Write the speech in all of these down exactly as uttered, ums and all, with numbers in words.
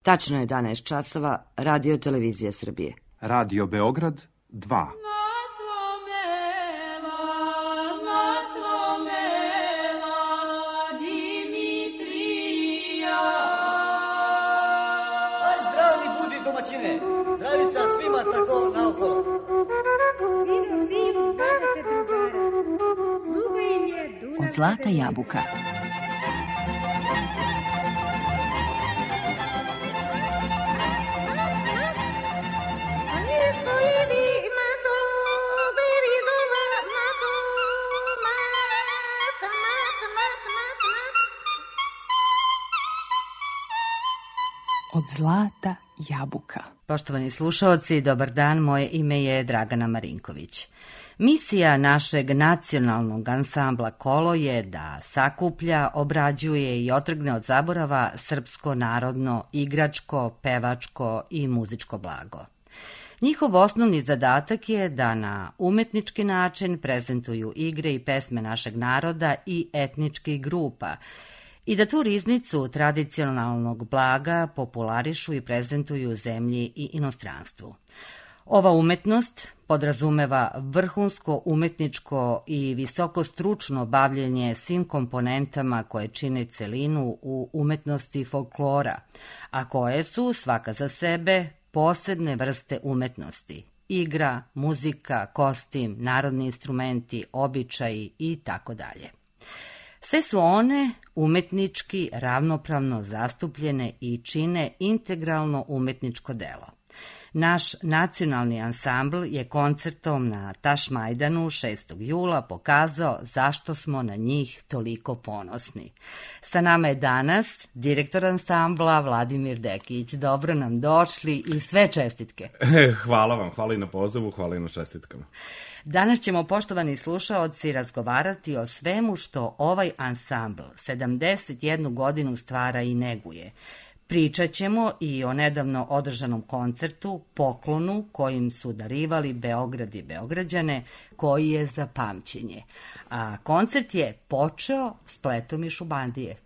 Tačno je jedanaest časova, Radio Televizija Srbije. Radio Beograd dva. Zdravica svima tako naokolo. Od zlata jabuka. Od zlata jabuka. Poštovani slušaoci, dobar dan, moje ime je Dragana Marinković. Misija našeg nacionalnog ansambla Kolo je da sakuplja, obrađuje i otrgne od zaborava srpsko narodno, igračko, pevačko i muzičko blago. Njihov osnovni zadatak je da na umetnički način prezentuju igre i pesme našeg naroda i etničkih grupa, i da tu riznicu tradicionalnog blaga popularišu i prezentuju zemlji i inostranstvu. Ova umetnost podrazumeva vrhunsko umetničko i visoko stručno bavljenje svim komponentama koje čine celinu u umetnosti folklora, a koje su svaka za sebe posebne vrste umetnosti: igra, muzika, kostim, narodni instrumenti, običaji i tako dalje. Sve su one umetnički ravnopravno zastupljene i čine integralno umetničko delo. Naš nacionalni ansambl je koncertom na Tašmajdanu šestog jula pokazao zašto smo na njih toliko ponosni. Sa nama je danas direktor ansambla Vladimir Dekić. Dobro nam došli i sve čestitke. Hvala vam, hvala i na pozivu, hvala i na čestitkama. Danas ćemo, poštovani slušaoci, razgovarati o svemu što ovaj ansambl sedamdeset jednu godinu stvara i neguje. Pričat ćemo i o nedavno održanom koncertu, poklonu kojim su darivali Beograd i Beograđane, koji je za pamćenje. A koncert je počeo spletom i šubandije.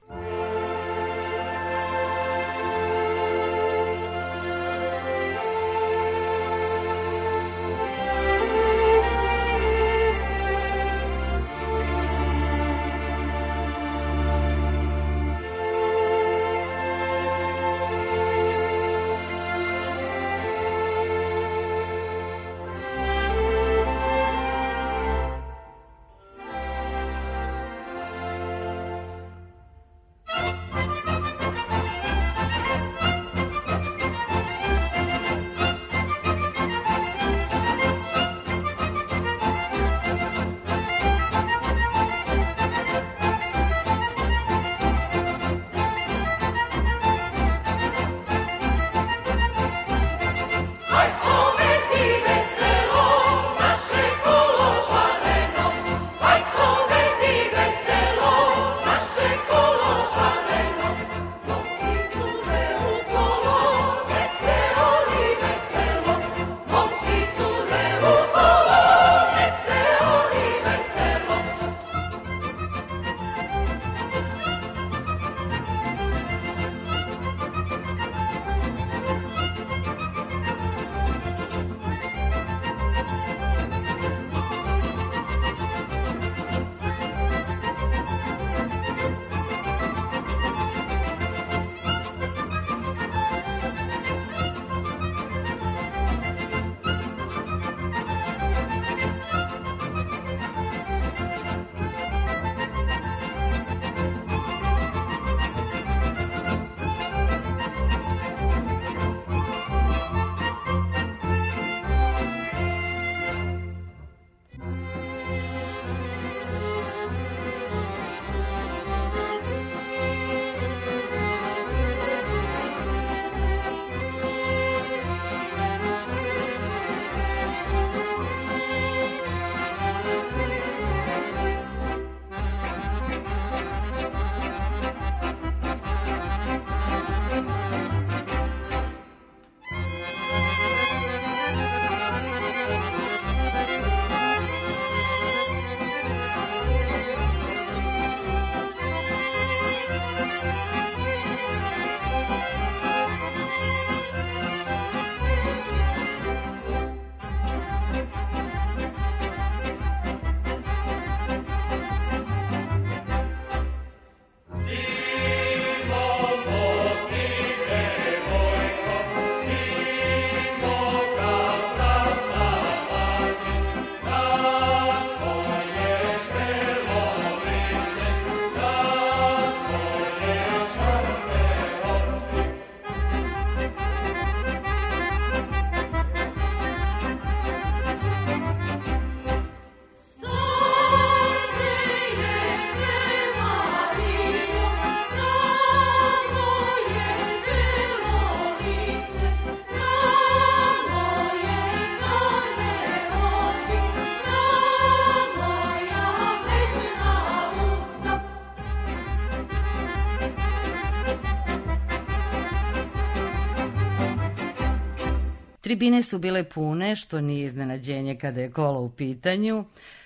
Tribine su bile pune, što nije iznenađenje kada je kolo u pitanju,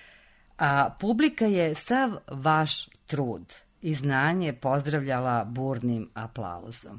a publika je sav vaš trud i znanje pozdravljala burnim aplauzom.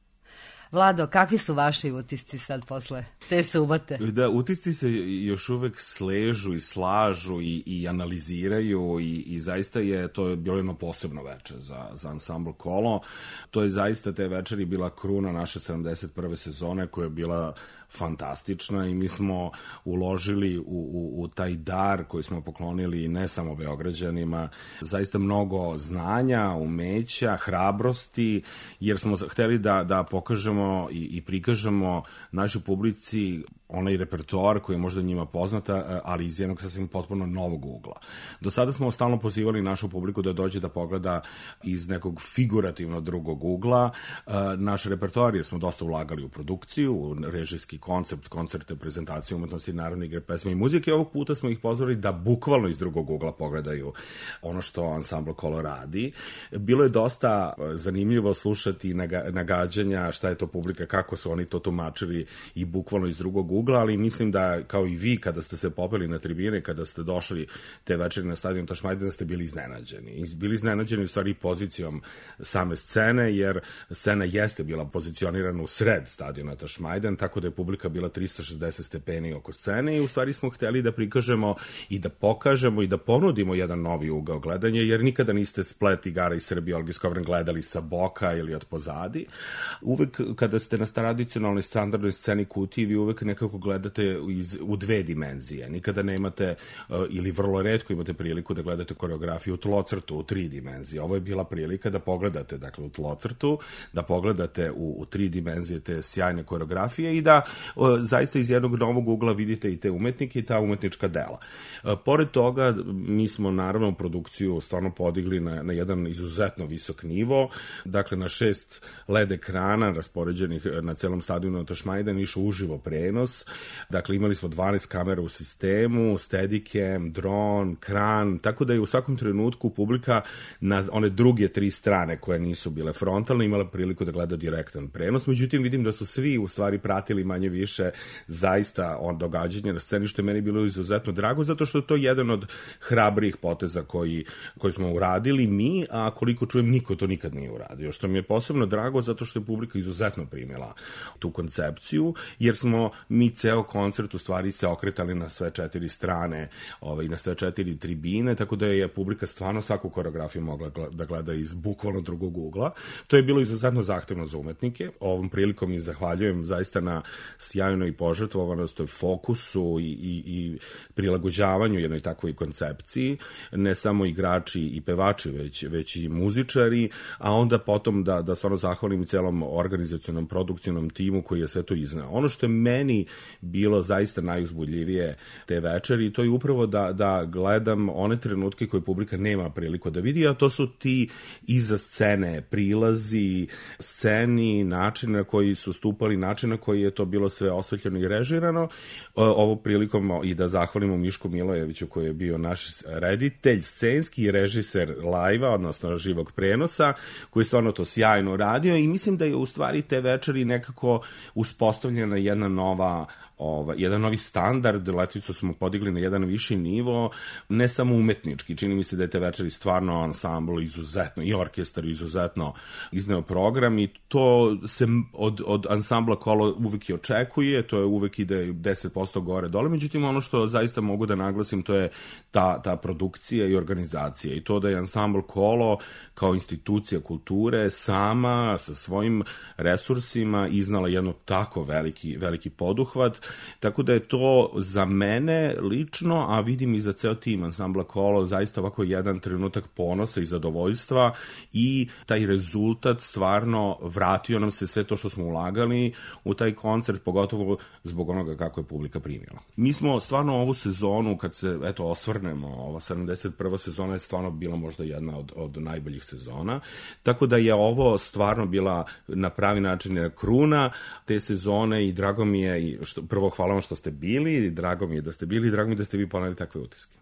Vlado, kakvi su vaši utisci sad posle te subote? Da, utisci se još uvek sležu i slažu i, i analiziraju i, i zaista je to je bilo jedno posebno večer za, za ansambl Kolo. To je zaista te večeri bila kruna naše sedamdeset prve sezone koja je bila fantastična i mi smo uložili u, u, u taj dar koji smo poklonili ne samo Beograđanima, zaista mnogo znanja, umeća, hrabrosti, jer smo hteli da, da pokažemo i, i prikažemo našoj publici onaj repertoar koji je možda njima poznata, ali iz jednog sasvim potpuno novog ugla. Do sada smo stalno pozivali našu publiku da dođe da pogleda iz nekog figurativno drugog ugla naš repertoar, jer smo dosta ulagali u produkciju, u režijski koncept, koncerte, prezentacije umetnosti, narodne igre, pesme i muzike. Ovog puta smo ih pozvali da bukvalno iz drugog ugla pogledaju ono što ansambl Kolo radi. Bilo je dosta zanimljivo slušati nagađanja šta je to publika, kako su oni to tumačili i bukvalno iz drugog ugla, ali mislim da kao i vi kada ste se popeli na tribine, kada ste došli te večeri na stadion Tašmajdan, ste bili iznenađeni. Bili iznenađeni u stvari pozicijom same scene, jer scena jeste bila pozicionirana u sred stadiona Tašmajdan, tako da je publika bila trista šezdeset stepeni oko scene i u stvari smo hteli da prikažemo i da pokažemo i da ponudimo jedan novi ugao gledanja, jer nikada niste splet igara iz Srbije, Olgi Skovran gledali sa boka ili od pozadi. Uvek kada ste na tradicionalnoj standardnoj sceni kutiji, vi uvek nekako gledate iz, u dve dimenzije. Nikada nemate uh, ili vrlo retko imate priliku da gledate koreografiju u tlocrtu, u tri dimenzije. Ovo je bila prilika da pogledate dakle, u tlocrtu, da pogledate u, u tri dimenzije te sjajne koreografije i da uh, zaista iz jednog novog ugla vidite i te umetnike i ta umetnička dela. Uh, pored toga, mi smo naravno produkciju stvarno podigli na, na jedan izuzetno visok nivo. Dakle, na šest L E D ekrana raspoređenih na celom stadionu Tašmajdan išao uživo prenos. Dakle, imali smo dvanaest kamera u sistemu, Steadicam, dron, kran, tako da je u svakom trenutku publika na one druge tri strane koje nisu bile frontalne imala priliku da gleda direktan prenos. Međutim, vidim da su svi u stvari pratili manje više zaista on događanje na sceni, što je meni bilo izuzetno drago, zato što je to jedan od hrabrih poteza koji, koji smo uradili mi, a koliko čujem, niko to nikad nije uradio, što mi je posebno drago zato što je publika izuzetno primila tu koncepciju, jer smo mi ceo koncert u stvari se okretali na sve četiri strane, ovaj, na sve četiri tribine, tako da je publika stvarno svaku koreografiju mogla da gleda iz bukvalno drugog ugla. To je bilo izuzetno zahtevno za umetnike. Ovom prilikom i zahvaljujem zaista na sjajnoj požrtvovanosti, fokusu i, i, i prilagođavanju jednoj takvoj koncepciji, ne samo igrači i pevači, već, već i muzičari, a onda potom da, da stvarno zahvalim i celom organizacionom, produkcijnom timu koji je sve to izneo. Ono što je meni bilo zaista najuzbudljivije te večeri, to je upravo da, da gledam one trenutke koje publika nema priliku da vidi, a to su ti iza scene, prilazi, sceni, način na koji su stupali, način na koji je to bilo sve osvetljeno i režirano. Ovo prilikom i da zahvalimo Mišku Milojeviću koji je bio naš reditelj, scenski i režiser live-a, odnosno živog prenosa, koji je stvarno to sjajno radio i mislim da je u stvari te večeri nekako uspostavljena jedna nova Ova, jedan novi standard, letvicu smo podigli na jedan viši nivo, ne samo umetnički, čini mi se da je te večeri stvarno ansambl izuzetno i orkestar izuzetno izneo program i to se od, od ansambla Kolo uvek i očekuje, to je uvek ide deset posto gore dole, međutim ono što zaista mogu da naglasim to je ta, ta produkcija i organizacija i to da je ansambl Kolo kao institucija kulture sama sa svojim resursima iznala jedno tako veliki, veliki poduhvat. Tako da je to za mene lično, a vidim i za ceo tim ansambla Kolo, zaista ovako jedan trenutak ponosa i zadovoljstva i taj rezultat stvarno vratio nam se sve to što smo ulagali u taj koncert, pogotovo zbog onoga kako je publika primila. Mi smo stvarno ovu sezonu, kad se eto osvrnemo, ova sedamdeset prva sezona je stvarno bila možda jedna od, od najboljih sezona, tako da je ovo stvarno bila na pravi način kruna te sezone i drago mi je i što prvo hvala vam što ste bili, drago mi je da ste bili i drago mi je da ste vi poneli takve utiske.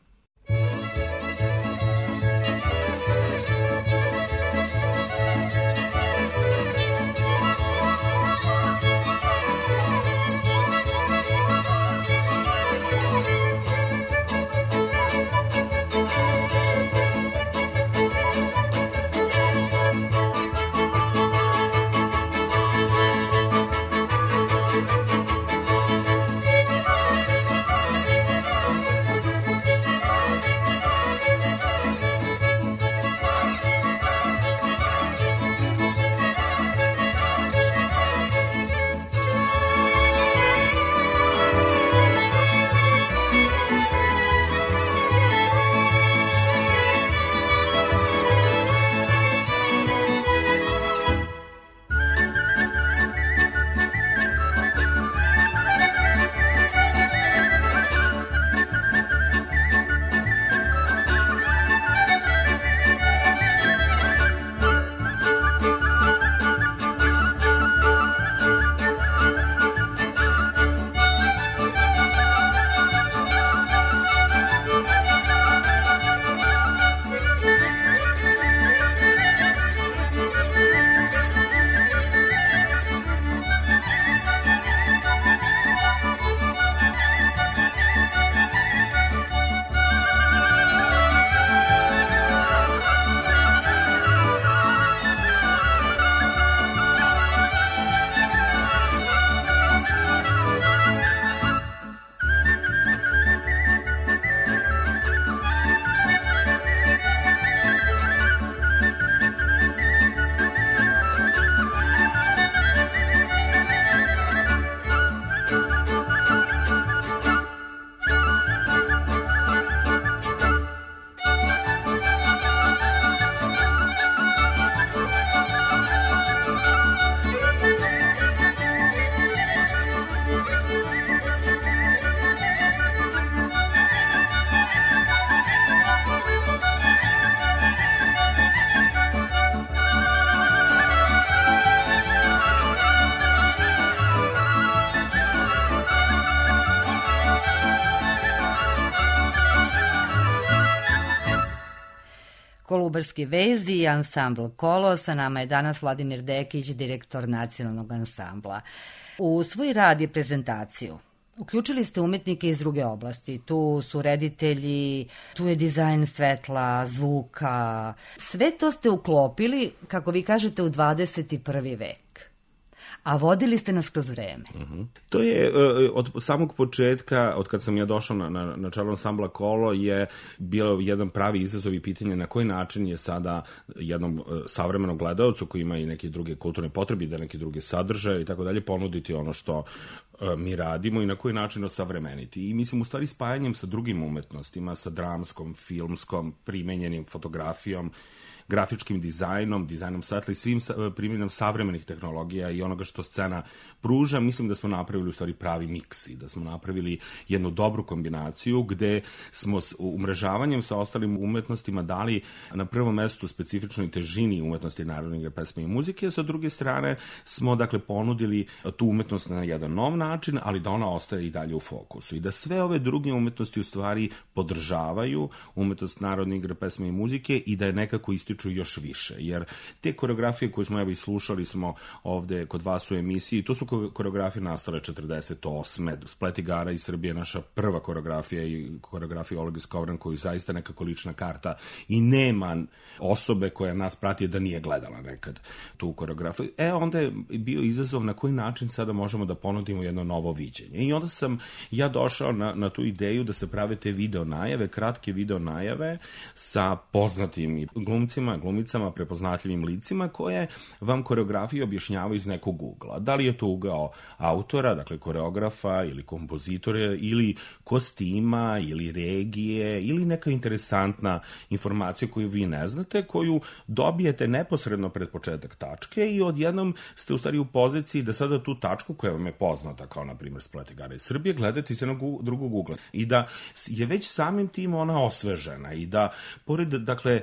Kolubarski vez i ansambl Kolo. Sa nama je danas Vladimir Dekić, direktor nacionalnog ansambla. U svoj rad i prezentaciju uključili ste umetnike iz druge oblasti. Tu su reditelji, tu je dizajn svetla, zvuka. Sve to ste uklopili, kako vi kažete, u dvadeset prvi vek. A vodili ste nas kroz vreme. Uh-huh. To je uh, od samog početka, od kad sam ja došao na, na, na čelo ansambla Kolo, je bilo jedan pravi izazov i pitanje na koji način je sada jednom uh, savremenom gledaocu koji ima i neke druge kulturne potrebe, da neke druge sadržaje i tako dalje, ponuditi ono što uh, mi radimo i na koji način osavremeniti. I mislim, u stvari spajanjem sa drugim umetnostima, sa dramskom, filmskom, primenjenim fotografijom, grafičkim dizajnom, dizajnom svetla i svim primjenom savremenih tehnologija i onoga što scena pruža, mislim da smo napravili u stvari pravi miks i da smo napravili jednu dobru kombinaciju gde smo umrežavanjem sa ostalim umetnostima dali na prvom mestu specifičnoj težini umetnosti narodne igre, pesme i muzike, a sa druge strane smo dakle ponudili tu umetnost na jedan nov način, ali da ona ostaje i dalje u fokusu i da sve ove druge umetnosti u stvari podržavaju umetnost narodne igre, pesme i muzike i da je nekako ističu još više, jer te koreografije koje smo evo i slušali smo ovde kod vas u emisiji, to su koreografije nastale četrdeset osme Splet igara iz Srbije, naša prva koreografija i koreografija Olege Skovran, koju zaista nekako lična karta i nema osobe koja nas prati da nije gledala nekad tu koreografiju. E, onda je bio izazov na koji način sada možemo da ponudimo jedno novo viđenje. I onda sam ja došao na, na tu ideju da se prave te video najave, kratke video najave sa poznatim glumcima, glumicama, prepoznatljivim licima koje vam koreografiju objašnjavaju iz nekog ugla. Da li je to ugao autora, dakle koreografa ili kompozitora ili kostima ili regije ili neka interesantna informacija koju vi ne znate, koju dobijete neposredno pred početak tačke i odjednom ste u stvari u poziciji da sada tu tačku koja vam je poznata kao na primjer Splet igara iz Srbije gledate iz jednog drugog ugla i da je već samim tim ona osvežena i da pored dakle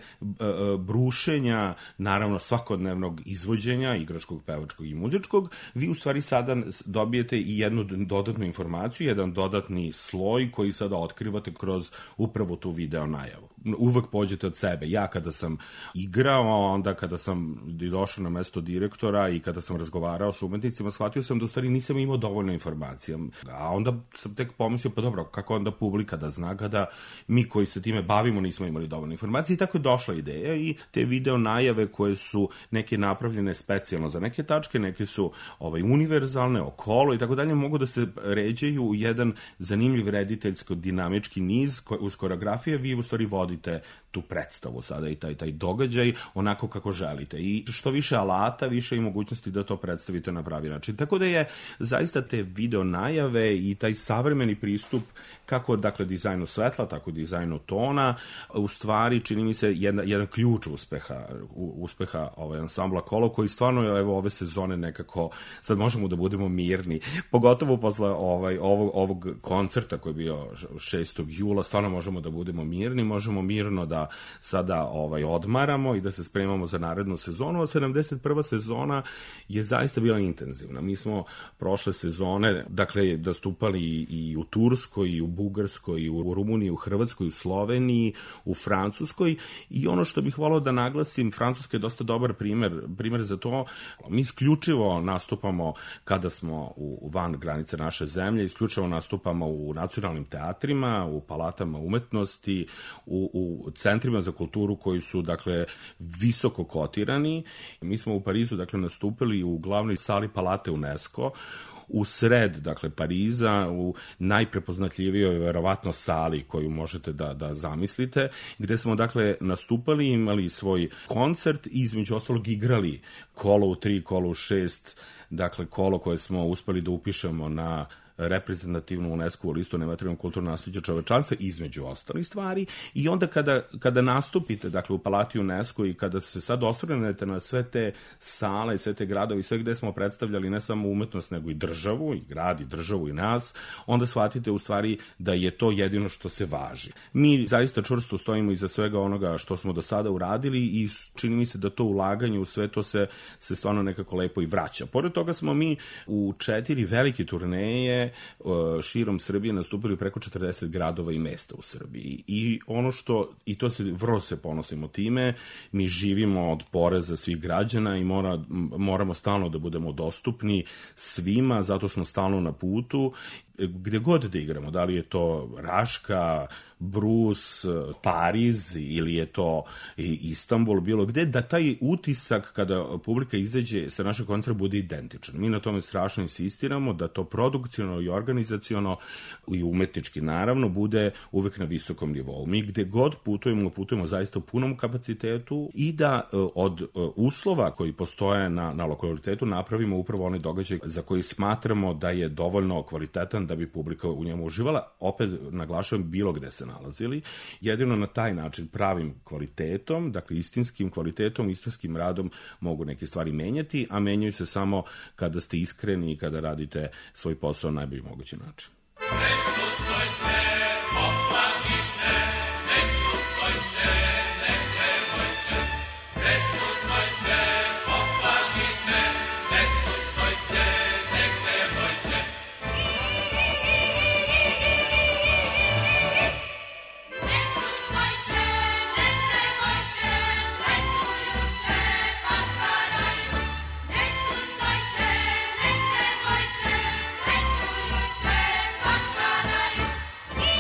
brušenja, naravno svakodnevnog izvođenja, igračkog, pevačkog i muzičkog, vi u stvari sada dobijete i jednu dodatnu informaciju, jedan dodatni sloj koji sada otkrivate kroz upravo tu video najavu. Uvek pođete od sebe. Ja kada sam igrao, onda kada sam došao na mesto direktora i kada sam razgovarao s umetnicima, shvatio sam da u stvari nisam imao dovoljno informacija. A onda sam tek pomislio, pa dobro, kako onda publika da zna kada mi koji se time bavimo nismo imali dovoljno informacija i tako je došla ideja i te video najave koje su neke napravljene specijalno za neke tačke, neke su ovaj, univerzalne, okolo i tako dalje, mogu da se ređaju u jedan zanimljiv rediteljsko-dinamički niz ko, uz koreografije, vi u stvari vodite tu predstavu sada i taj, taj događaj onako kako želite. I što više alata, više i mogućnosti da to predstavite na pravi način. Tako da je zaista te video najave i taj savremeni pristup kako dakle dizajnu svetla, tako i dizajnu tona, u stvari čini mi se jedna, jedan ključ uspeha, uspeha ovaj ansambla Kolo, koji stvarno evo ove sezone nekako, sad možemo da budemo mirni, pogotovo posle ovaj, ovog, ovog koncerta koji je bio šestog jula, stvarno možemo da budemo mirni, možemo mirno da sada ovaj, odmaramo i da se spremamo za narednu sezonu, a sedamdeset prva sezona je zaista bila intenzivna. Mi smo prošle sezone, dakle, dostupali i u Turskoj, i u Bugarskoj, i u Rumuniji, u Hrvatskoj, u Sloveniji, u Francuskoj i ono što bih volao da naglasim, Francuska je dosta dobar primer, primer za to. Mi isključivo nastupamo kada smo u van granice naše zemlje, isključivo nastupamo u nacionalnim teatrima, u palatama umetnosti, u, u centrima za kulturu koji su, dakle, visoko kotirani. Mi smo u Parizu, dakle, nastupili u glavnoj sali Palate UNESCO, u sred, dakle, Pariza, u najprepoznatljivijoj, verovatno, sali koju možete da, da zamislite, gde smo, dakle, nastupali, imali svoj koncert i između ostalog igrali kolo u tri, kolo u šest, dakle, kolo koje smo uspeli da upišemo na reprezentativnu UNESCO listu nematerijalnog kulturnog nasleđa čovečanstva, između ostalih stvari. I onda kada, kada nastupite, dakle, u Palati UNESCO i kada se sad osvrnete na sve te sale i sve te gradovi, sve gde smo predstavljali ne samo umetnost, nego i državu, i grad, i državu, i nas, onda shvatite u stvari da je to jedino što se važi. Mi zaista čvrsto stojimo iza svega onoga što smo do sada uradili i čini mi se da to ulaganje u sve to se, se stvarno nekako lepo i vraća. Pored toga toga smo mi u četiri velike turneje širom Srbije nastupili preko četrdeset gradova i mesta u Srbiji. I ono što, i to se, vrlo se ponosimo time, mi živimo od poreza svih građana i mora, moramo stalno da budemo dostupni svima, zato smo stalno na putu, gde god da igramo, da li je to Raška, Brus, Pariz ili je to Istanbul, bilo gde, da taj utisak kada publika izađe sa našeg koncerta bude identičan. Mi na tome strašno insistiramo da to produkcionalno i organizaciono i umetnički naravno bude uvek na visokom nivou. Mi gde god putujemo, putujemo zaista u punom kapacitetu i da od uslova koji postoje na, na lokalitetu napravimo upravo onaj događaj za koji smatramo da je dovoljno kvalitetan da bi publika u njemu uživala, opet naglašavam bilo gde se nalazili. Jedino na taj način pravim kvalitetom, dakle istinskim kvalitetom, istinskim radom mogu neke stvari menjati, a menjaju se samo kada ste iskreni i kada radite svoj posao na najbolji mogući način. Thank you.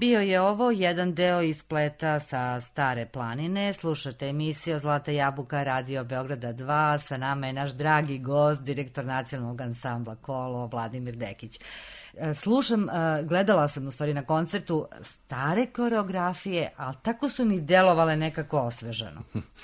Bio je ovo jedan deo ispleta sa Stare planine. Slušate emisiju Zlata jabuka Radio Beograda dva. Sa nama je naš dragi gost, direktor nacionalnog ansambla Kolo, Vladimir Dekić. Slušam, gledala sam u stvari na koncertu stare koreografije, ali tako su mi delovale nekako osvežano.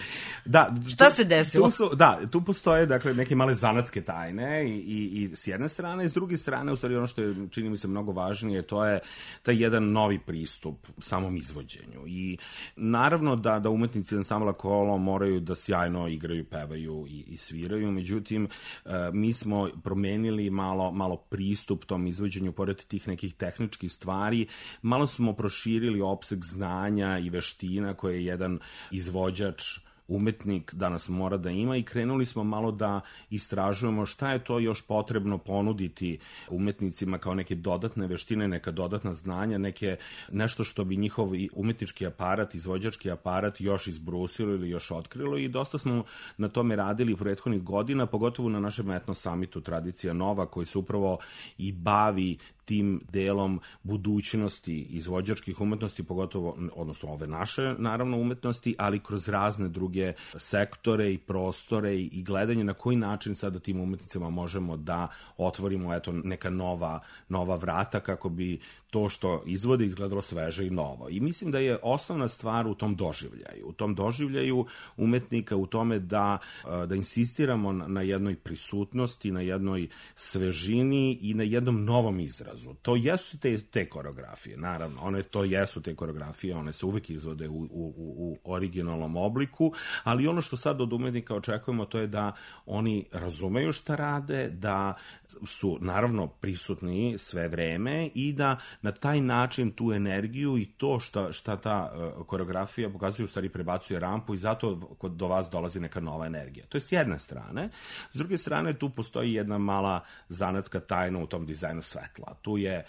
Da, šta tu, se desilo? Tu su, da, tu postoje dakle, neke male zanatske tajne i, i, i s jedne strane, i s druge strane, u stvari ono što je, čini mi se mnogo važnije, to je taj jedan novi pristup samom izvođenju. I naravno da, da umetnici ansambla Kolo moraju da sjajno igraju, pevaju i, i sviraju, međutim, mi smo promenili malo, malo pristup tom izvođenju, pored tih nekih tehničkih stvari, malo smo proširili opseg znanja i veština koje jedan izvođač, umetnik danas mora da ima i krenuli smo malo da istražujemo šta je to još potrebno ponuditi umetnicima kao neke dodatne veštine, neka dodatna znanja, neke, nešto što bi njihov umetnički aparat, izvođački aparat još izbrusilo ili još otkrilo i dosta smo na tome radili prethodnih godina, pogotovo na našem etno samitu Tradicija Nova, koji se upravo i bavi tim delom budućnosti izvođačkih umetnosti, pogotovo, odnosno ove naše, naravno, umetnosti, ali kroz razne druge sektore i prostore i gledanje na koji način sada tim umetnicima možemo da otvorimo eto, neka nova, nova vrata kako bi to što izvode izgledalo sveže i novo. I mislim da je osnovna stvar u tom doživljaju. U tom doživljaju umetnika, u tome da, da insistiramo na jednoj prisutnosti, na jednoj svežini i na jednom novom izrazu. To jesu te, te koreografije, naravno. One to jesu te koreografije, one se uvek izvode u, u, u originalnom obliku, ali ono što sad od umetnika očekujemo to je da oni razumeju šta rade, da su naravno prisutni sve vreme i da na taj način tu energiju i to šta, šta ta uh, koreografija pokazuje, u stvari prebacuje rampu i zato do vas dolazi neka nova energija. To je s jedne strane. S druge strane, tu postoji jedna mala zanatska tajna u tom dizajnu svetla. Tu je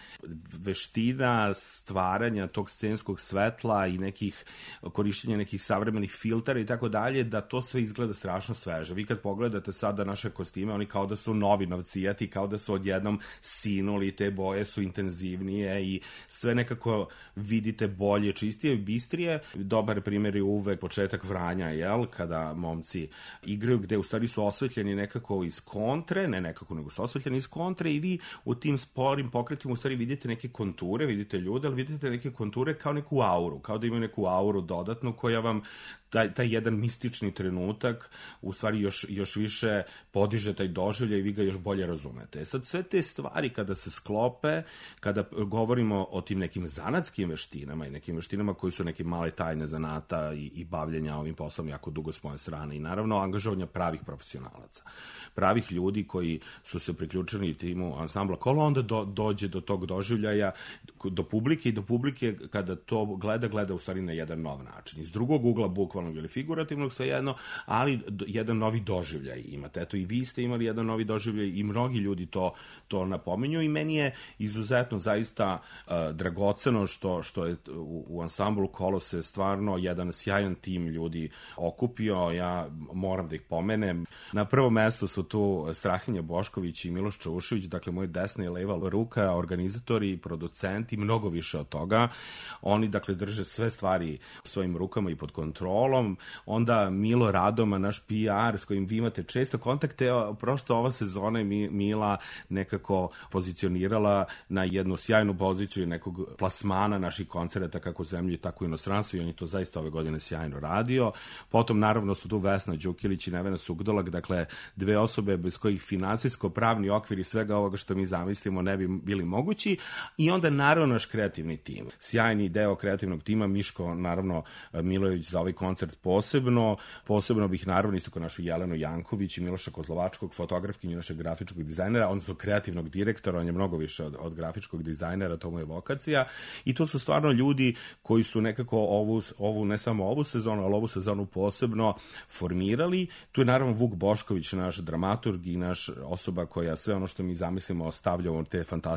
veština stvaranja tog scenskog svetla i nekih korišćenja nekih savremenih filtera i tako dalje, da to sve izgleda strašno sveže. Vi kad pogledate sada naše kostime, oni kao da su novi novcijati, kao da su odjednom sinuli, te boje su intenzivnije i sve nekako vidite bolje, čistije i bistrije. Dobar primjer je uvek početak Vranja, jel? Kada momci igraju, gde u stvari su osvetljeni nekako iz kontre, ne nekako, nego su osvetljeni iz kontre i vi u tim sporim pokretima u stvari vidite neke konture, vidite ljude, ali vidite neke konture kao neku auru, kao da imaju neku auru dodatnu koja vam taj, taj jedan mistični trenutak u stvari još, još više podiže taj doživljaj i vi ga još bolje razumete. E sad, sve te stvari kada se sklope, kada govorimo o tim nekim zanatskim veštinama i nekim veštinama koji su neke male tajne zanata i, i bavljenja ovim poslom jako dugo s moje strane i naravno angažovanja pravih profesionalaca, pravih ljudi koji su se priključili timu ansambla Kolo, onda do, dođe do tog doživljaja, do publike i do publike kada to gleda, gleda u stvari na jedan nov način. Iz drugog ugla, bukvalnog ili figurativnog, svejedno, ali jedan novi doživljaj imate. Eto, i vi ste imali jedan novi doživljaj i mnogi ljudi to, to napominju i meni je izuzetno zaista uh, dragoceno što, što je u, u ansamblu Kolo se stvarno jedan sjajan tim ljudi okupio. Ja moram da ih pomenem. Na prvom mestu su tu Strahinja Bošković i Miloš Čaušević, dakle moja desna i leva ruka, organizatori i producenti, mnogo više od toga. Oni, dakle, drže sve stvari u svojim rukama i pod kontrolom. Onda Milo Radoma, naš P R, s kojim vi imate često kontakte, prosto ova sezona je Mila nekako pozicionirala na jednu sjajnu poziciju nekog plasmana naših koncerata kako u zemlji, tako i inostranstvu i on je to zaista ove godine sjajno radio. Potom, naravno, su tu Vesna Đukilić i Nevena Sugdolak, dakle, dve osobe bez kojih finansijsko-pravni okvir i svega ovoga što mi zamislimo ne bi bili mogući. I onda, naravno, naš kreativni tim. Sjajni deo kreativnog tima, Miško, naravno, Milojević za ovaj koncert posebno. Posebno bih, naravno, isto kao našu Jelenu Janković i Miloša Kozlovačkog, fotografkinju našeg grafičkog dizajnera, odnosno kreativnog direktora, on je mnogo više od, od grafičkog dizajnera, to mu je vokacija. I to su stvarno ljudi koji su nekako ovu, ovu, ne samo ovu sezonu, ali ovu sezonu posebno formirali. Tu je, naravno, Vuk Bošković, naš dramaturg i naš osoba koja sve ono što mi zamislimo stavlja u te fantastične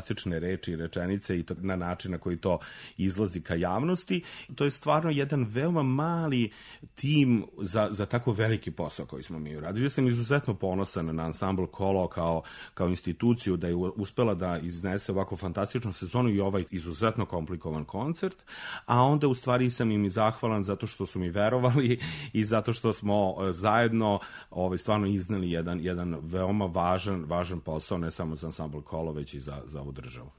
fantastične reči i rečenice i to, na način na koji to izlazi ka javnosti. To je stvarno jedan veoma mali tim za, za tako veliki posao koji smo mi uradili. Ja sam izuzetno ponosan na Ansambl Kolo kao, kao instituciju da je uspela da iznese ovako fantastičnu sezonu i ovaj izuzetno komplikovan koncert, a onda u stvari sam im i zahvalan zato što su mi verovali i zato što smo zajedno ovaj, stvarno izneli jedan, jedan veoma važan, važan posao, ne samo za Ansambl Kolo, već i za, za ovu državu.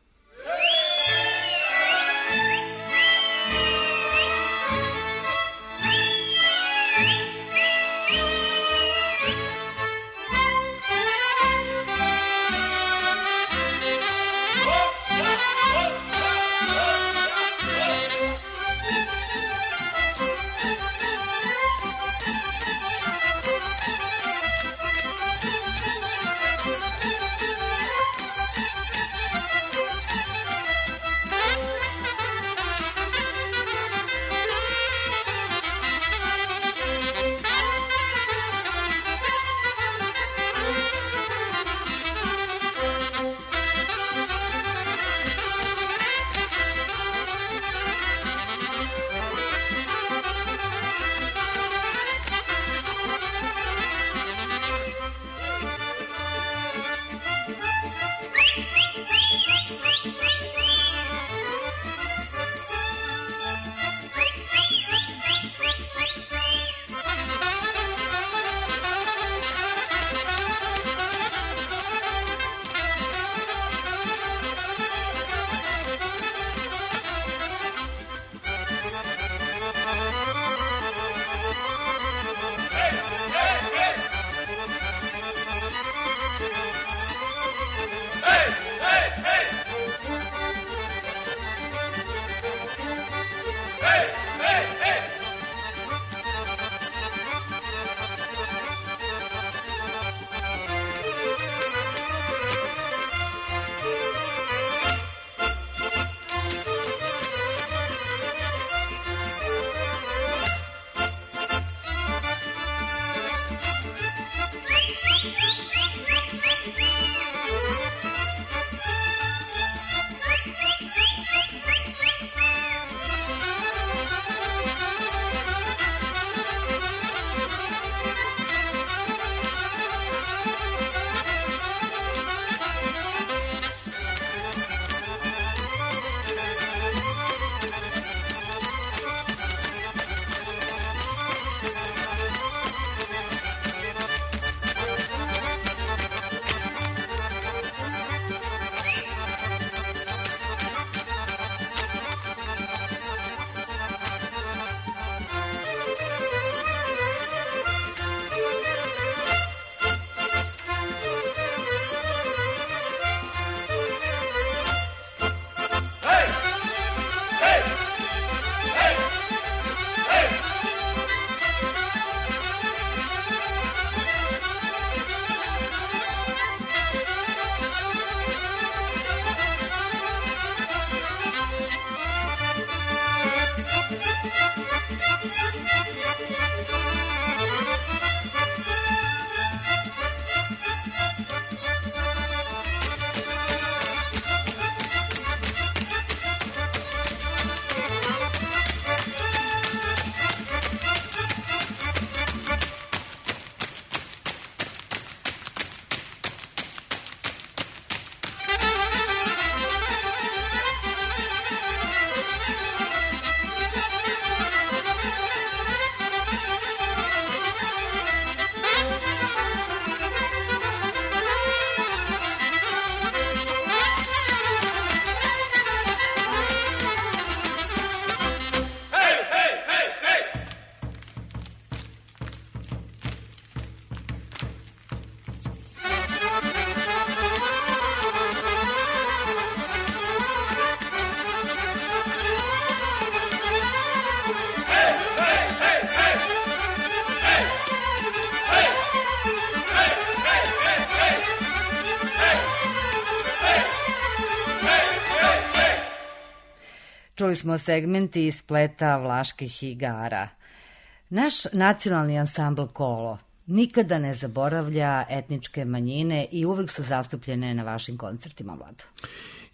Čuli smo segmenti iz spleta Vlaških igara. Naš nacionalni ansambl Kolo nikada ne zaboravlja etničke manjine i uvek su zastupljene na vašim koncertima, Vlado.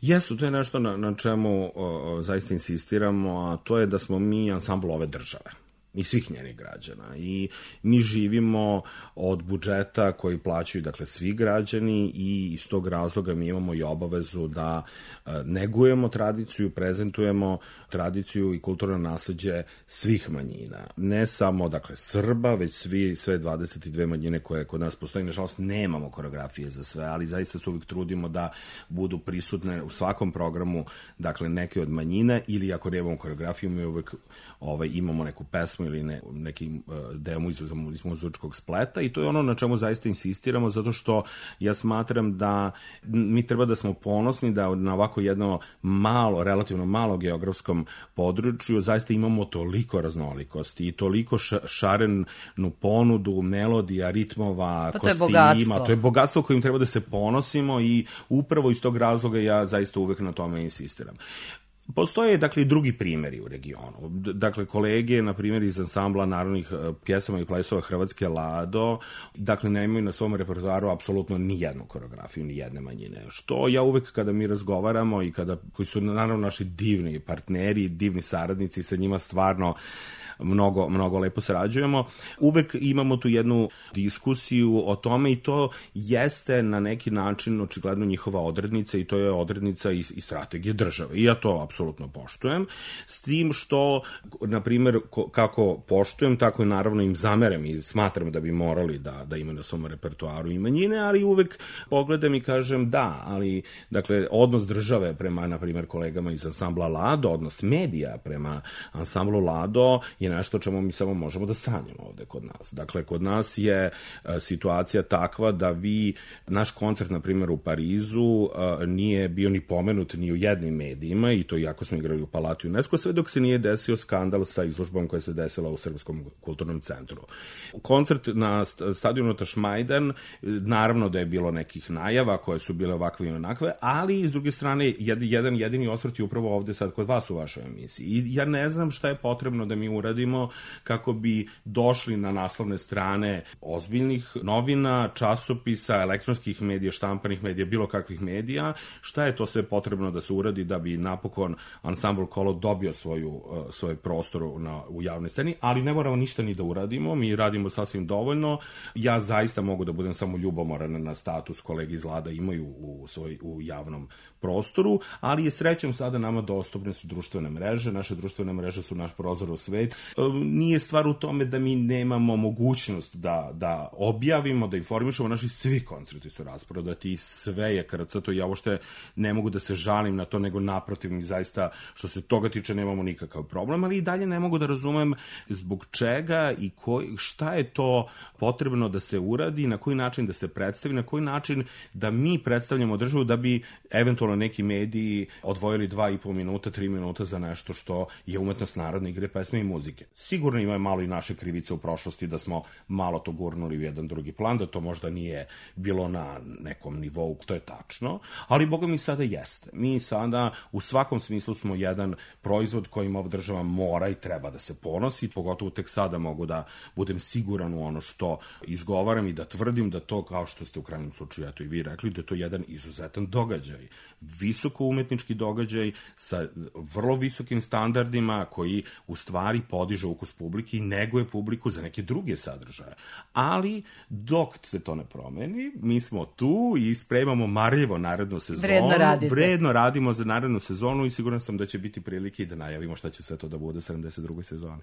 Jesu, to je nešto na, na čemu o, zaista insistiramo, a to je da smo mi ansambl ove države i svih njenih građana. I mi živimo od budžeta koji plaćaju, dakle, svi građani i iz tog razloga mi imamo i obavezu da e, negujemo tradiciju, prezentujemo tradiciju i kulturno nasleđe svih manjina. Ne samo, dakle, Srba, već svi, sve dvadeset dve manjine koje kod nas postoji. Nažalost, nemamo koreografije za sve, ali zaista se uvijek trudimo da budu prisutne u svakom programu, dakle, neke od manjina, ili ako nemamo koreografiju, mi uvijek ovaj, imamo neku pesmu ili ne, neki uh, demo iz, iz muzičkog spleta i to je ono na čemu zaista insistiramo, zato što ja smatram da mi treba da smo ponosni da na ovako jedno malo, relativno malo geografskom području zaista imamo toliko raznolikosti i toliko ša, šarenu ponudu, melodija, ritmova, pa kostima. To je bogatstvo kojim treba da se ponosimo i upravo iz tog razloga ja zaista uvek na tome insistiram. Postoje, dakle, i drugi primjeri u regionu. Dakle, kolege, na primjer, iz ansambla narodnih pjesama i plesova Hrvatske Lado, dakle, nemaju na svom repertoaru apsolutno ni jednu koreografiju, ni jedne manjine. Što ja uvek kada mi razgovaramo i kada, koji su naravno naši divni partneri, divni saradnici, sa njima stvarno mnogo, mnogo lepo sarađujemo. Uvek imamo tu jednu diskusiju o tome i to jeste na neki način očigledno njihova odrednica i to je odrednica i, i strategije države. I ja to apsolutno poštujem. S tim što, na primjer, kako poštujem, tako i naravno im zamerem i smatram da bi morali da, da imaju na svom repertoaru i manjine, ali uvek pogledam i kažem da, ali, dakle, odnos države prema, na primjer, kolegama iz ansambla Lado, odnos medija prema ansamblu Lado je nešto čemu mi samo možemo da sanjamo ovde kod nas. Dakle, kod nas je e, situacija takva da vi, naš koncert, na primjer, u Parizu e, nije bio ni pomenut ni u jednim medijima i to iako smo igrali u Palati UNESCO, sve dok se nije desio skandal sa izložbom koja se desila u Srpskom kulturnom centru. Koncert na stadionu Tašmajdan, naravno da je bilo nekih najava koje su bile ovakve i onakve, ali s druge strane, jedan jedini osvrt je upravo ovde sad kod vas u vašoj emisiji. I ja ne znam šta je potrebno da mi uradimo kako bi došli na naslovne strane ozbiljnih novina, časopisa, elektronskih medija, štampanih medija, bilo kakvih medija, šta je to sve potrebno da se uradi da bi napokon ansambl Kolo dobio svoju, svoj prostor na, u javnoj sceni, ali ne moramo ništa ni da uradimo, mi radimo sasvim dovoljno. Ja zaista mogu da budem samo ljubomoran na status kolegi iz Lada imaju u, svoj, u javnom prostoru, ali je srećom sada nama dostupne su društvene mreže, naše društvene mreže su naš prozor u svet. Nije stvar u tome da mi nemamo mogućnost da, da objavimo, da informišemo, naši svi koncerti su rasprodati i sve je krcato, ja uopšte ne mogu da se žalim na to, nego naprotiv mi zaista, što se toga tiče, nemamo nikakav problem, ali i dalje ne mogu da razumem zbog čega i koj, šta je to potrebno da se uradi, na koji način da se predstavi, na koji način da mi predstavljamo državu da bi eventualno neki mediji odvojili dva i po minuta, tri minuta za nešto što je umetnost narodne igre, pesme i muzike. Sigurno ima malo i naše krivice u prošlosti da smo malo to gurnuli u jedan drugi plan, da to možda nije bilo na nekom nivou, to je tačno, ali boga mi sada jeste. Mi sada u svakom smislu smo jedan proizvod kojim ova država mora i treba da se ponosi, pogotovo tek sada mogu da budem siguran u ono što izgovaram i da tvrdim da to, kao što ste u krajnjem slučaju eto i vi rekli, da je to jedan izuzetan događaj. Visoko umetnički događaj sa vrlo visokim standardima koji u stvari podiže ukus publike i neguje publiku za neke druge sadržaje. Ali dok se to ne promeni, mi smo tu i spremamo marljivo narednu sezonu. Vredno radite. Vredno radimo za narednu sezonu i siguran sam da će biti prilike i da najavimo šta će sve to da bude u sedamdeset drugoj sezoni.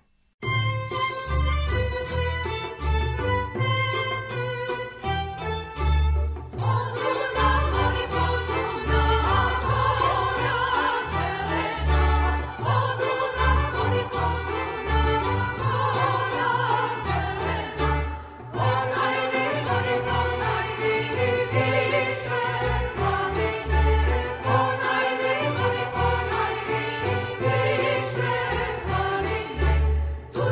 Thank you.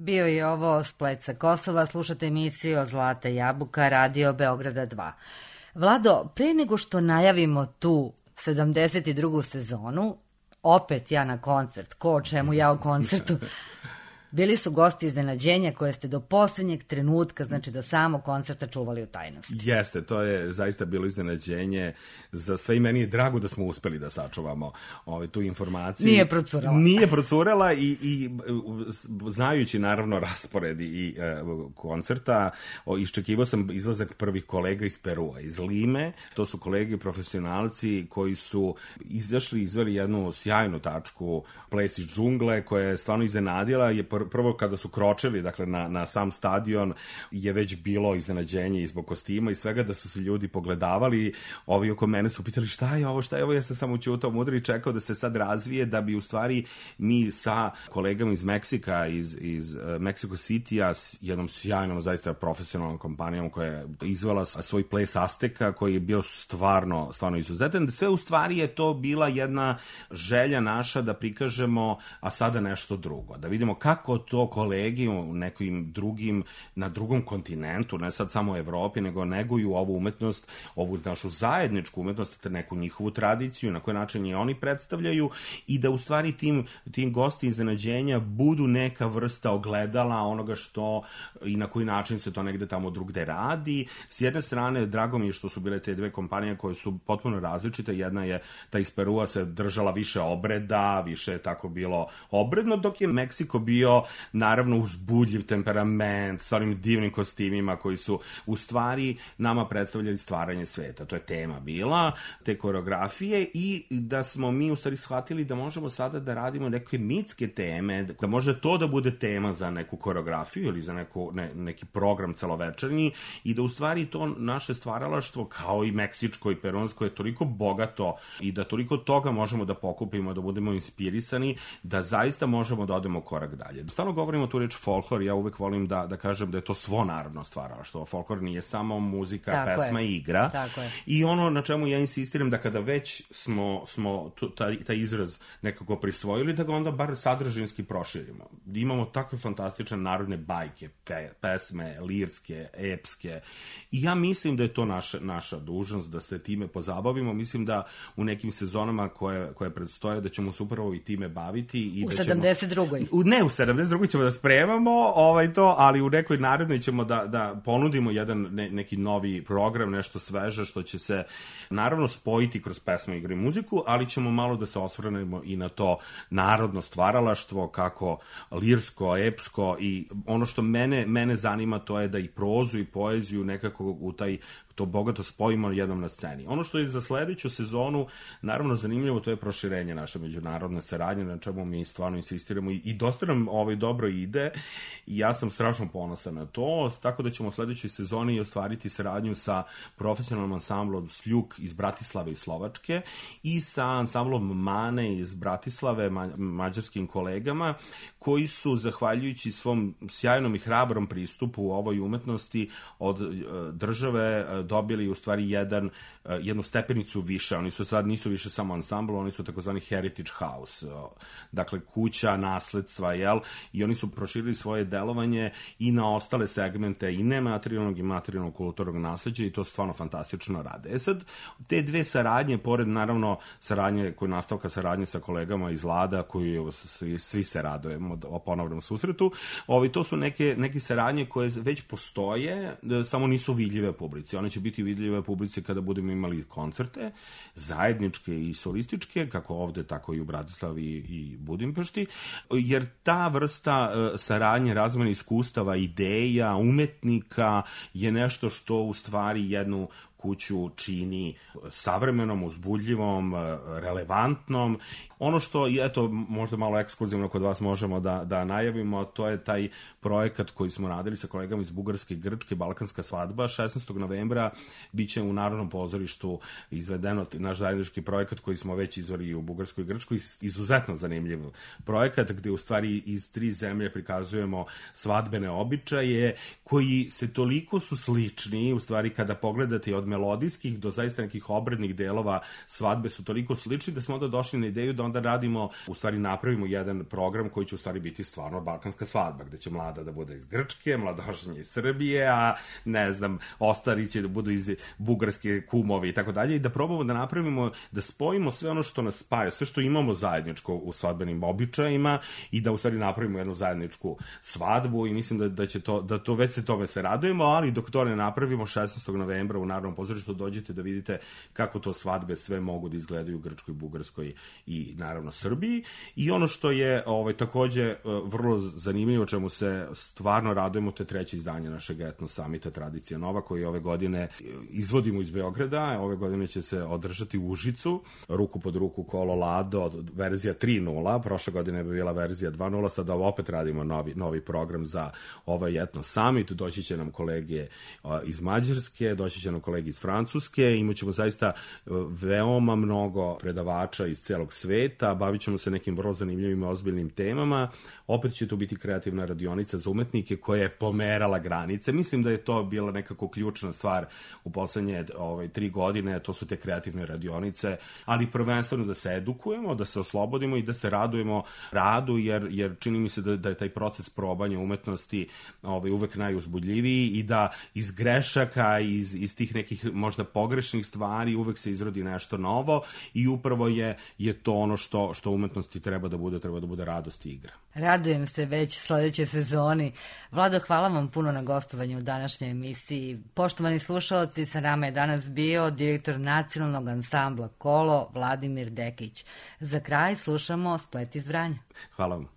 Bio je ovo Splet sa Kosova, slušate emisiju od Zlata jabuka, Radio Beograda dva. Vlado, pre nego što najavimo tu sedamdeset drugu sezonu, opet ja na koncert, ko o čemu ja o koncertu, bili su gosti iznenađenja koje ste do posljednjeg trenutka, znači do samog koncerta čuvali u tajnosti. Jeste, to je zaista bilo iznenađenje za sve i meni je drago da smo uspeli da sačuvamo ovaj, tu informaciju. Nije procurala. Nije procurala i, i znajući naravno raspored i e, koncerta, o, iščekivao sam izlazak prvih kolega iz Perua, iz Lime. To su kolege profesionalci koji su izašli, izveli jednu sjajnu tačku, ples iz džungle, koja je stvarno iznenadila, je prvo kada su kročili, dakle, na, na sam stadion je već bilo iznenađenje i zbog kostima i svega, da su se ljudi pogledavali, ovi oko mene su pitali šta je ovo, šta je ovo, ja sam samo ćutao mudro i čekao da se sad razvije, da bi u stvari mi sa kolegama iz Meksika, iz, iz uh, Mexico City-a, s jednom sjajnom, zaista profesionalnom kompanijom koja je izvela svoj ples Azteka, koji je bio stvarno, stvarno izuzetan. Sve u stvari je to bila jedna želja naša da prikažemo, a sada nešto drugo, da vidimo kako to kolegi u nekim drugim, na drugom kontinentu, ne sad samo u Evropi, nego neguju ovu umetnost, ovu našu zajedničku umetnost, neku njihovu tradiciju, na koji način je oni predstavljaju i da u stvari tim, tim gosti iznenađenja budu neka vrsta ogledala onoga što i na koji način se to negde tamo drugde radi. S jedne strane, drago mi je što su bile te dve kompanije koje su potpuno različite. Jedna je, ta iz Perua se držala više obreda, više je tako bilo obredno, dok je Meksiko bio naravno uzbudljiv temperament sa onim divnim kostimima koji su u stvari nama predstavljali stvaranje sveta. To je tema bila, te koreografije, i da smo mi u stvari shvatili da možemo sada da radimo neke mitske teme, da može to da bude tema za neku koreografiju ili za neku, ne, neki program celovečernji, i da u stvari to naše stvaralaštvo, kao i meksičko i peronsko, je toliko bogato i da toliko toga možemo da pokupimo, da budemo inspirisani, da zaista možemo da odemo korak dalje. Stalno govorimo tu reč folklor, ja uvek volim da, da kažem da je to svo narodno stvaralaštvo. Folklor nije samo muzika, tako pesma i igra. Tako je. I ono na čemu ja insistiram, da kada već smo, smo tu, taj, taj izraz nekako prisvojili, da ga onda bar sadržinski proširimo. Imamo takve fantastične narodne bajke, pe, pesme, lirske, epske, i ja mislim da je to naša, naša dužnost da se time pozabavimo. Mislim da u nekim sezonama koje, koje predstoje da ćemo se upravo i time baviti. I u da ćemo, sedamdeset drugoj. U, ne, u sedamdeset drugoj ćemo da spremamo ovaj to, ali u nekoj narednoj ćemo da, da ponudimo jedan ne, neki novi program, nešto sveže što će se naravno spojiti kroz pesmu, igru i muziku, ali ćemo malo da se osvrnemo i na to narodno stvaralaštvo, kako lirsko, epsko, i ono što mene, mene zanima to je da i prozu i poeziju nekako u taj to bogato spojimo jednom na sceni. Ono što je za sledeću sezonu naravno zanimljivo, to je proširenje naše međunarodne saradnje, na čemu mi stvarno insistiramo, i, i dosta nam ovaj dobro ide, i ja sam strašno ponosan na to, tako da ćemo u sledećoj sezoni ostvariti saradnju sa profesionalnom ansamblom Sljuk iz Bratislave i Slovačke i sa ansamblom Mane iz Bratislave, ma, mađarskim kolegama, koji su, zahvaljujući svom sjajnom i hrabrom pristupu u ovoj umetnosti od uh, države, uh, dobili u stvari jedan, jednu stepenicu više. Oni su sad nisu više samo ansambl, oni su takozvani heritage house, dakle kuća nasledstva, jel? I oni su proširili svoje delovanje i na ostale segmente i nematerijalnog i materijalnog kulturnog nasleđa, i to stvarno fantastično rade. E sad, te dve saradnje, pored naravno saradnje, koja nastavka saradnje sa kolegama iz Lada, koji svi, svi se radujemo o ponovnom susretu, ovi, to su neke, neke saradnje koje već postoje, samo nisu vidljive publici. One će biti vidljive publici kada budemo imali koncerte, zajedničke i solističke, kako ovde, tako i u Bratislavi i Budimpešti, jer ta vrsta saradnje, razmene iskustava, ideja, umetnika je nešto što u stvari jednu kuću čini savremenom, uzbudljivom, relevantnom. Ono što, eto, možda malo ekskluzivno kod vas možemo da, da najavimo, to je taj projekat koji smo radili sa kolegama iz Bugarske i Grčke, Balkanska svadba. šesnaestog novembra biće u Narodnom pozorištu izvedeno naš zajednički projekat koji smo već izveli u Bugarskoj i Grčkoj. Izuzetno zanimljiv projekat gde u stvari iz tri zemlje prikazujemo svadbene običaje koji se toliko su slični, u stvari kada pogledate i od melodijskih do zaista nekih obrednih delova svadbe su toliko slični da smo onda došli na ideju da onda radimo, u stvari napravimo jedan program koji će u stvari biti stvarno balkanska svadba, gde će mlada da bude iz Grčke, mladoženje iz Srbije, a ne znam, ostari će da budu iz bugarske, kumovi i tako dalje, i da probamo da napravimo, da spojimo sve ono što nas spaja, sve što imamo zajedničko u svadbenim običajima i da u stvari napravimo jednu zajedničku svadbu, i mislim da, da će to, da to već se tome se radujemo, ali dok to ne napravimo, šesnaestog novembra u Narodnom pozorištu dođete da vidite kako to svadbe sve mogu da izgledaju u Grčkoj, Bugarskoj i naravno Srbiji. I ono što je ovaj, takođe vrlo zanimljivo, čemu se stvarno radujemo, to je treće izdanje našeg etno samita Tradicija Nova, koji ove godine izvodimo iz Beograda. Ove godine će se održati u Užicu, ruku pod ruku kolo Lado, verzija tri nula, prošle godine je bila verzija dva nula, sada opet radimo novi, novi program za ovaj etno summit. Doći će nam kolege iz Mađarske, doći će nam kolege iz Francuske, imat ćemo zaista veoma mnogo predavača iz celog sveta, bavit ćemo se nekim vrlo zanimljivim i ozbiljnim temama. Opet će to biti kreativna radionica za umetnike koja je pomerala granice. Mislim da je to bila nekako ključna stvar u poslednje ovaj, tri godine, to su te kreativne radionice, ali prvenstveno da se edukujemo, da se oslobodimo i da se radujemo radu, jer, jer čini mi se da, da je taj proces probanja umetnosti ovaj, uvek najuzbudljiviji i da iz grešaka, iz, iz tih nekih možda pogrešnih stvari uvek se izrodi nešto novo, i upravo je, je to ono što, što umetnosti treba da bude, treba da bude radost i igra. Radujem se već sledećoj sezoni. Vlado, hvala vam puno na gostovanju u današnjoj emisiji. Poštovani slušalci, sa nama je danas bio direktor nacionalnog ansambla Kolo, Vladimir Dekić. Za kraj slušamo Splet iz Vranja. Hvala vam.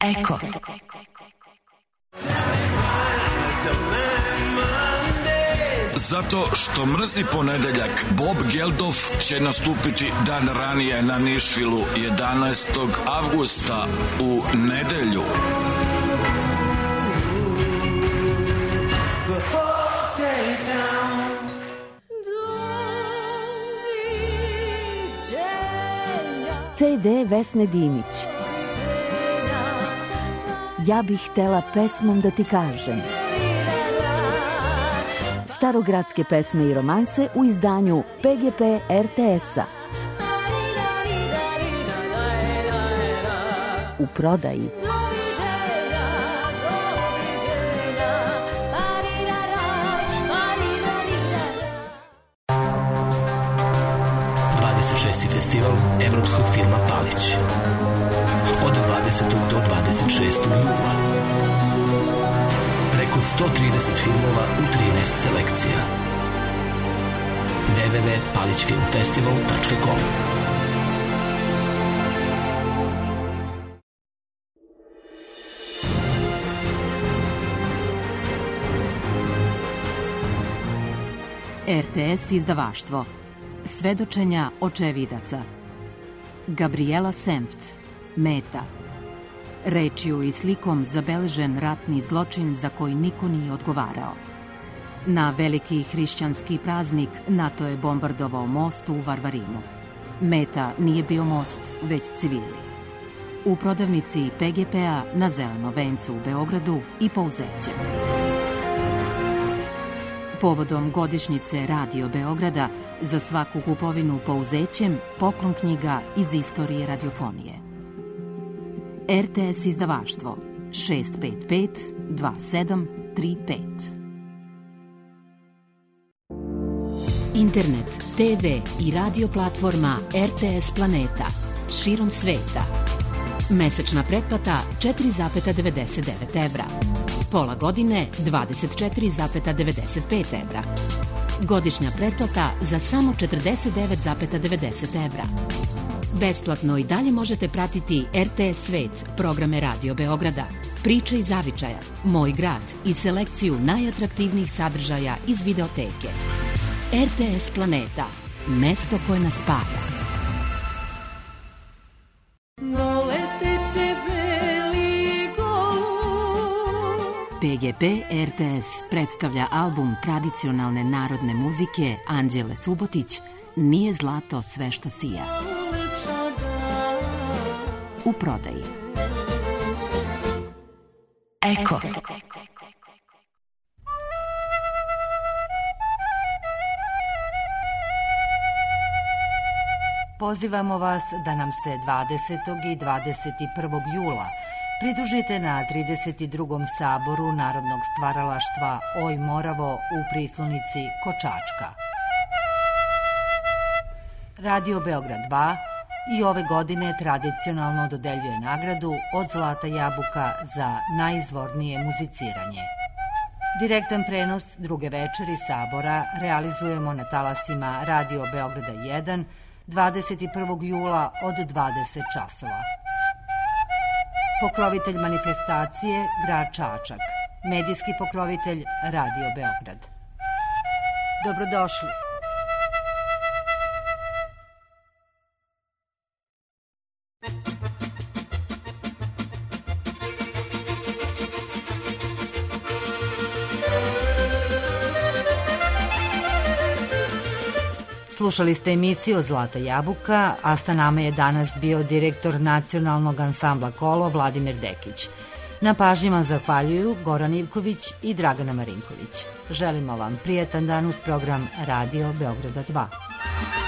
Eko. Zato što mrzi ponedeljak, Bob Geldof će nastupiti dan ranije na Nišvilu jedanaestog avgusta u nedelju. ce de Vesne Dimić. Ja bih htela pesmom da ti kažem. Starogradske pesme i romanse u izdanju P G P R T S-a. U prodaji. dvadeset šesti festival evropskog filma Palić. Od dvadesetog do dvadeset šestog jula. Preko sto trideset filmova u trinaest selekcija. w w w tačka palić film festival tačka com. R T S izdavaštvo. Svedočenja očevidaca. Gabriela Senft. Meta. Rečju i slikom zabeležen ratni zločin za koji niko nije odgovarao. Na veliki hrišćanski praznik NATO je bombardovao most u Varvarinu. Meta nije bio most, već civili. U prodavnici P G P-a na Zelenom vencu u Beogradu i Pouzećem. Povodom godišnjice Radio Beograda za svaku kupovinu Pouzećem poklon knjiga iz istorije radiofonije. R T S izdavaštvo šest pet pet dva sedam tri pet. Internet, te ve i radio platforma R T S Planeta širom sveta. Mesečna pretplata četiri zarez devedeset devet evra. Pola godine dvadeset četiri zarez devedeset pet evra. Godišnja pretplata za samo četrdeset devet zarez devedeset evra. Besplatno i dalje možete pratiti R T S Svet, programe Radio Beograda, Priče iz zavičaja, Moj grad i selekciju najatraktivnijih sadržaja iz videoteke. R T S Planeta, mesto koje nas spaja. P G P R T S predstavlja album tradicionalne narodne muzike Anđele Subotić Nije zlato sve što sija. U prodaji. Eko. Pozivamo vas da nam se dvadesetog i dvadeset prvog jula pridružite na trideset drugom saboru Narodnog stvaralaštva Oj Moravo u Prislonici Kočačka. Radio Beograd dva i ove godine tradicionalno dodeljuje nagradu od Zlata jabuka za najizvornije muziciranje. Direktan prenos druge večeri sabora realizujemo na talasima Radio Beograda jedan dvadeset prvog jula od dvadeset časova. Pokrovitelj manifestacije grad Čačak, medijski pokrovitelj Radio Beograd. Dobrodošli. Slušali ste emisiju Zlata jabuka, a sa nama je danas bio direktor nacionalnog ansambla Kolo Vladimir Dekić. Na pažnjama zahvaljuju Goran Ivković i Dragana Marinković. Želimo vam prijetan dan uz program Radio Beograda dva.